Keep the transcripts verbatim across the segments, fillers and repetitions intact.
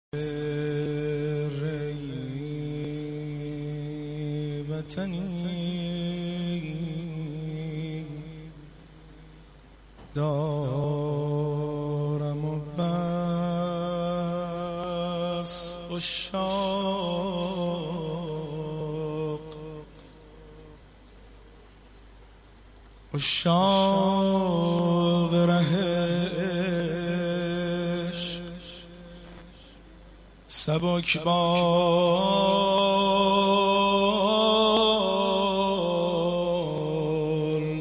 وطنی دارم و بس عشاق عشاق رهش سبک بال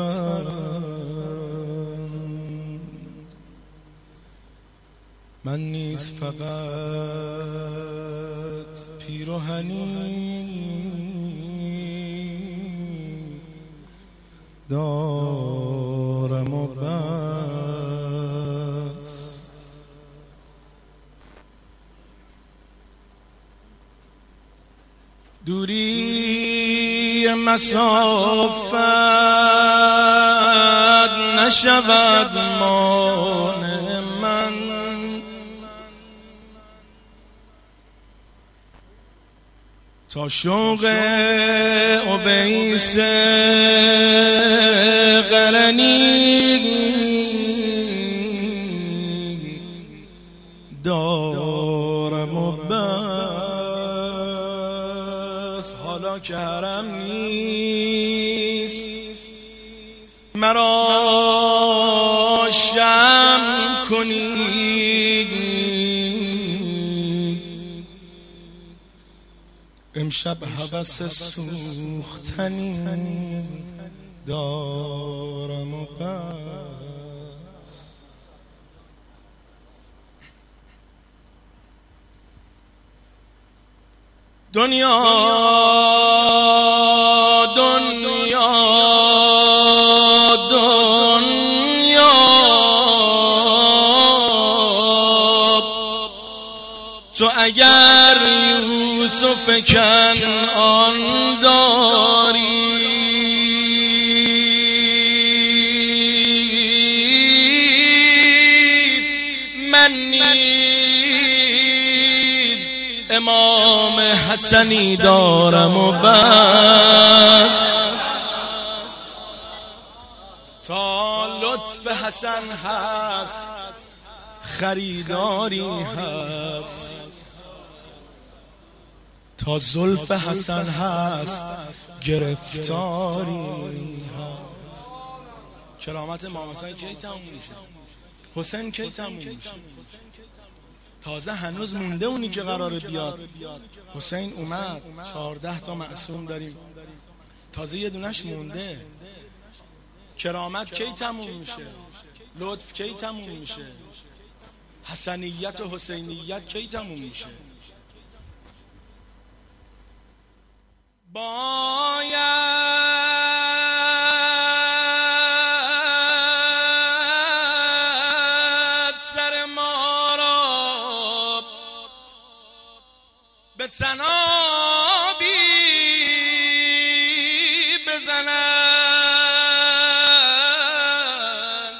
ترند من نیز فقط پیراهنی دارم و بس. دوری مسافت نشود مانع من تا شوق اویس قرنی دارم و بس. حالا که حرم نیست مرا شمع کنید، امشب هوس سوختنی دارم و بس. دنیا دنیا دنیا تو اگر یوسف کنعان داری من نیز امام حسنی دارم و بس. تا لطف حسن هست خریداری هست، تا زلف حسن هست گرفتاری هست. کرامت امام حسن کی تموم میشه؟ حسین کی تموم میشه؟ تازه هنوز مونده اونی که قراره بیاد. حسین اومد، چهارده تا معصوم داریم، تازه یه دونش مونده. کرامت کی تموم میشه؟ لطف کی تموم میشه؟ حسنیت و حسینیت کی تموم میشه؟ باید سر ما را به تنابی بزنن،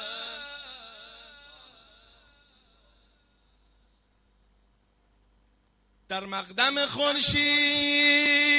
در مقدم خورشید